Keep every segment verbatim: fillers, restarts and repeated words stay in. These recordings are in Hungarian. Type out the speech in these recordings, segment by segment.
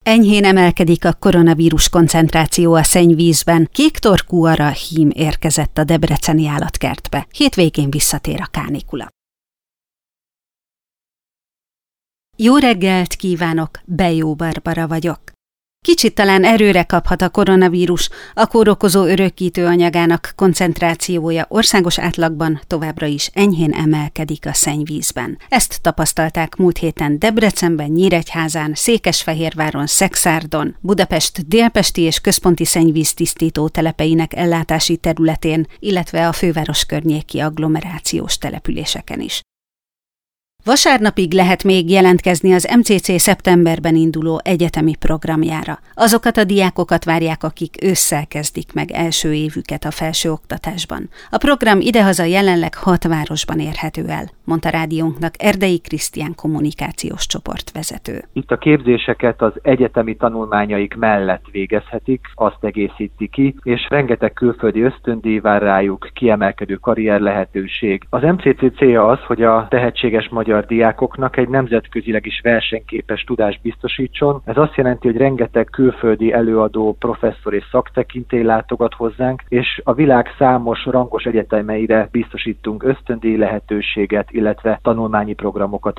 Enyhén emelkedik a koronavírus koncentráció a szennyvízben. Kéktorkú ara hím érkezett a debreceni állatkertbe. Hétvégén visszatér a kánikula. Jó reggelt kívánok, Bejó Barbara vagyok. Kicsit talán erőre kaphat a koronavírus, a kórokozó örökítő anyagának koncentrációja országos átlagban továbbra is enyhén emelkedik a szennyvízben. Ezt tapasztalták múlt héten Debrecenben, Nyíregyházán, Székesfehérváron, Szekszárdon, Budapest délpesti és központi szennyvíztisztító telepeinek ellátási területén, illetve a főváros környéki agglomerációs településeken is. Vasárnapig lehet még jelentkezni az em cé cé szeptemberben induló egyetemi programjára. Azokat a diákokat várják, akik ősszel kezdik meg első évüket a felsőoktatásban. A program idehaza jelenleg hat városban érhető el, mondta rádiónknak Erdei Krisztián kommunikációs csoportvezető. Itt a képzéseket az egyetemi tanulmányaik mellett végezhetik, azt egészíti ki, és rengeteg külföldi ösztöndíj vár rájuk, kiemelkedő karrier lehetőség. Az em cé cé célja az, hogy a tehetséges magyar diákoknak egy nemzetközileg is versenyképes tudást biztosítson. Ez azt jelenti, hogy rengeteg külföldi előadó, professzor és szaktekintély látogat hozzánk, és a világ számos rangos egyetemeire biztosítunk ösztöndíj lehetőséget, illetve tanulmányi programokat.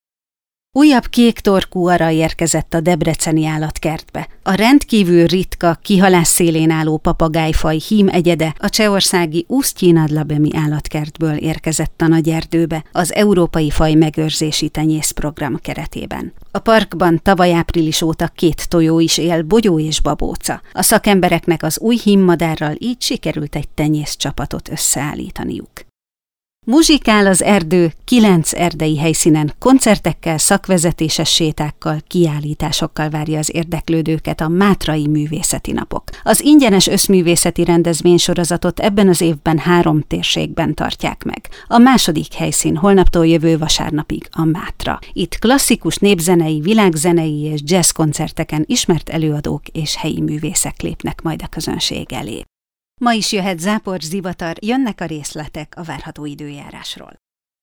Újabb kéktorkú ara érkezett a debreceni állatkertbe. A rendkívül ritka, kihalás szélén álló papagájfaj hím egyede a csehországi Úsztyi-Nadlabemi állatkertből érkezett a Nagyerdőbe az Európai Faj Megőrzési Tenyészprogram keretében. A parkban tavaly április óta két tojó is él, bogyó és babóca. A szakembereknek az új hímmadárral így sikerült egy tenyészcsapatot összeállítaniuk. Muzsikál az erdő kilenc erdei helyszínen, koncertekkel, szakvezetéses sétákkal, kiállításokkal várja az érdeklődőket a Mátrai Művészeti Napok. Az ingyenes összművészeti rendezvénysorozatot ebben az évben három térségben tartják meg. A második helyszín holnaptól jövő vasárnapig a Mátra. Itt klasszikus népzenei, világzenei és jazz koncerteken ismert előadók és helyi művészek lépnek majd a közönség elé. Ma is jöhet zápor, zivatar, jönnek a részletek a várható időjárásról.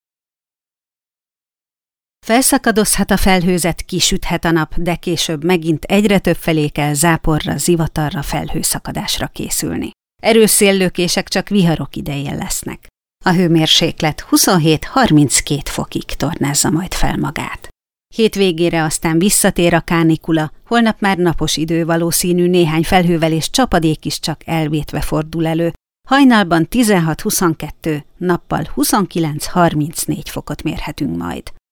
Felszakadozhat a felhőzet, kisüthet a nap, de később megint egyre több felé kell záporra, zivatarra, felhőszakadásra készülni. Erős széllökések csak viharok idején lesznek. A hőmérséklet huszonhét-harminckét fokig tornázza majd fel magát. Hétvégére aztán visszatér a kánikula, holnap már napos idő valószínű, néhány felhővel és csapadék is csak elvétve fordul elő. Hajnalban tizenhat-huszonkettő, nappal huszonkilenc-harmincnégy fokot mérhetünk majd.